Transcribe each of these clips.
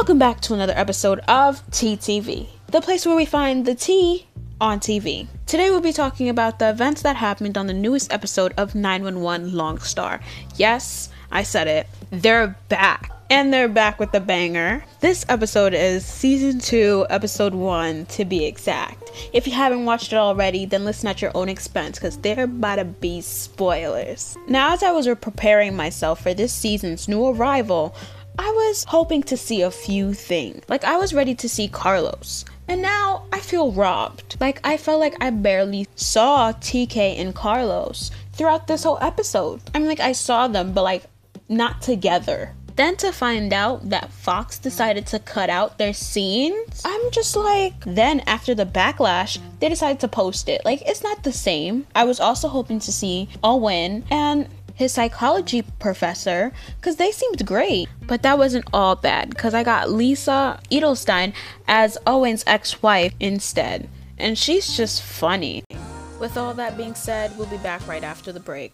Welcome back to another episode of TTV, the place where we find the tea on TV. Today we'll be talking about the events that happened on the newest episode of 911 Longstar. Yes, I said it. They're back. And they're back with a banger. This episode is season 2, episode 1 to be exact. If you haven't watched it already, then listen at your own expense because they're about to be spoilers. Now, as I was preparing myself for this season's new arrival, I was hoping to see a few things. Like, I was ready to see Carlos. And now I feel robbed. Like, I felt like I barely saw TK and Carlos throughout this whole episode. I mean, like, I saw them, but like, not together. Then to find out that Fox decided to cut out their scenes, I'm just like, then after the backlash, they decided to post it. Like, it's not the same. I was also hoping to see Owen and his psychology professor, because they seemed great. But that wasn't all bad, because I got Lisa Edelstein as Owen's ex-wife instead. And she's just funny. With all that being said, we'll be back right after the break.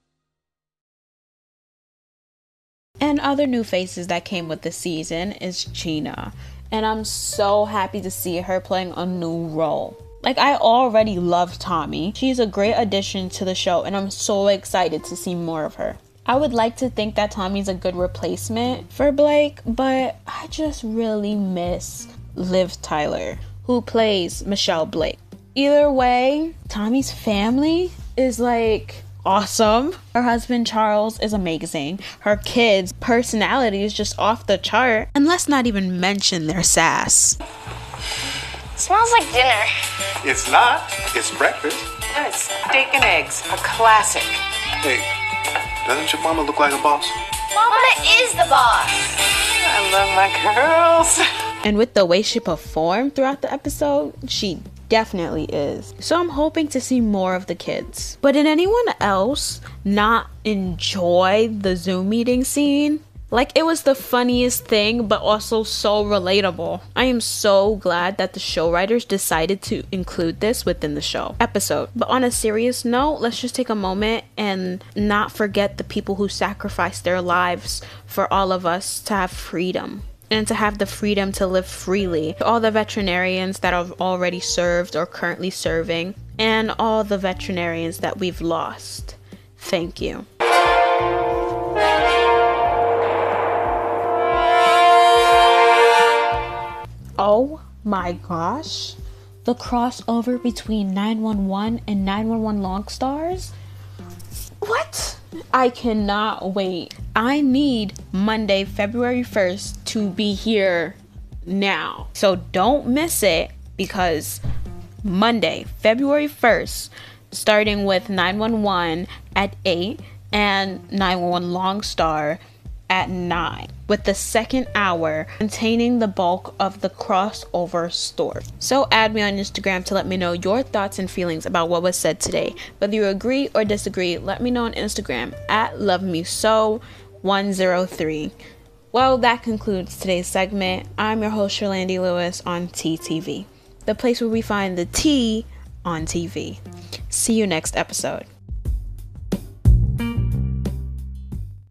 And other new faces that came with the season is Gina. And I'm so happy to see her playing a new role. Like, I already love Tommy. She's a great addition to the show, and I'm so excited to see more of her. I would like to think that Tommy's a good replacement for Blake, but I just really miss Liv Tyler, who plays Michelle Blake. Either way, Tommy's family is like awesome. Her husband Charles is amazing. Her kids' personality is just off the chart. And let's not even mention their sass. Smells like dinner. It's not. It's breakfast. It's steak and eggs, a classic. Hey, doesn't your mama look like a boss? Mama is the boss. I love my girls. And with the way she performed throughout the episode, she definitely is. So I'm hoping to see more of the kids. But did anyone else not enjoy the Zoom meeting scene? Like, it was the funniest thing, but also so relatable. I am so glad that the show writers decided to include this within the show episode. But on a serious note, let's just take a moment and not forget the people who sacrificed their lives for all of us to have freedom. And to have the freedom to live freely. All the veterinarians that have already served or currently serving. And all the veterinarians that we've lost. Thank you. Oh my gosh. The crossover between 911 and 911 Longstars? What? I cannot wait. I need Monday, February 1st to be here now. So don't miss it, because Monday, February 1st, starting with 911 at 8 and 911 Longstar at 9, with the second hour containing the bulk of the crossover story. So add me on Instagram to let me know your thoughts and feelings about what was said today. Whether you agree or disagree, let me know on Instagram at LoveMeSo103. Well, that concludes today's segment. I'm your host, Sherlandy Lewis on TTV, the place where we find the tea on TV. See you next episode.